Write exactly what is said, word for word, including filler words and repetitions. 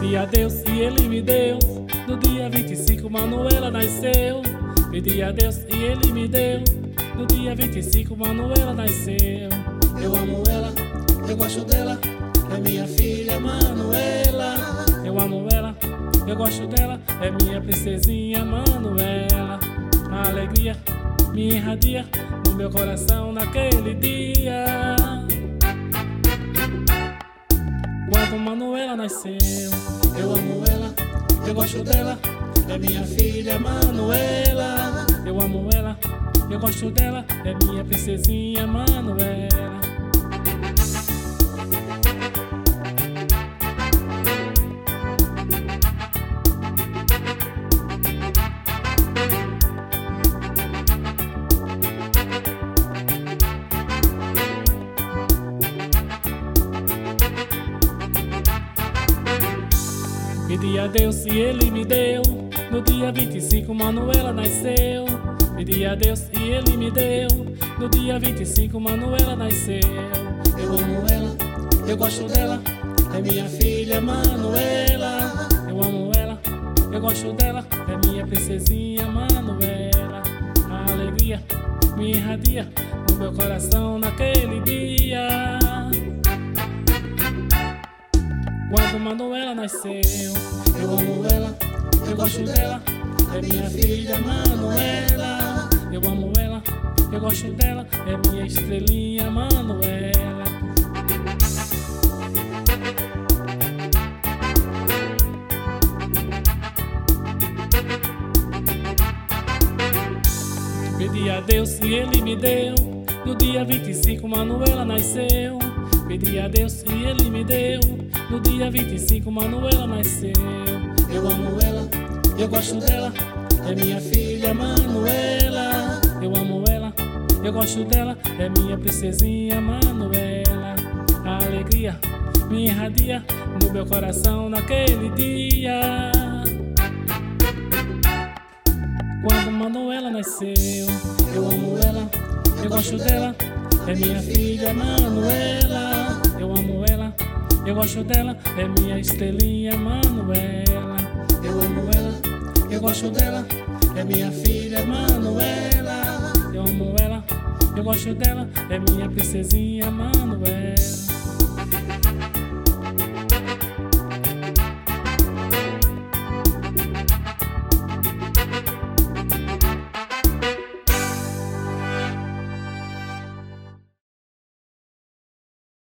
Pedi a Deus e Ele me deu. No dia vinte e cinco Manuela nasceu. Pedi a Deus e Ele me deu. No dia vinte e cinco Manuela nasceu. Eu amo ela, eu gosto dela, é minha filha Manuela. Eu amo ela, eu gosto dela, é minha princesinha Manuela. A alegria me irradia no meu coração naquele dia, quando Manuela nasceu. Eu amo ela, eu gosto dela, é minha filha Manuela. Eu amo ela, eu gosto dela, é minha princesinha Manuela. Pedi a Deus e Ele me deu. No dia vinte e cinco Manuela nasceu. Pedi a Deus e Ele me deu. No dia vinte e cinco Manuela nasceu. Eu amo ela, eu gosto dela, é minha filha Manuela. Eu amo ela, eu gosto dela, é minha princesinha Manuela. A alegria me irradia no meu coração naquele dia, quando Manuela nasceu. Eu amo ela, eu gosto dela, é minha filha Manuela. Eu amo ela, eu gosto dela, é minha estrelinha Manuela. Pedi a Deus e Ele me deu. No dia vinte e cinco Manuela nasceu. Pedi a Deus e Ele me deu. No dia vinte e cinco Manuela nasceu. Eu amo ela, eu gosto dela, é minha filha Manuela. Eu amo ela, eu gosto dela, é minha princesinha Manuela. A alegria me irradia no meu coração naquele dia, quando Manuela nasceu. Eu amo ela, eu gosto dela, é minha filha Manuela. Eu amo ela, eu gosto dela, é minha estrelinha Manuela. Eu amo ela, eu gosto dela, é minha filha Manuela. Eu amo ela, eu gosto dela, é minha princesinha Manuela.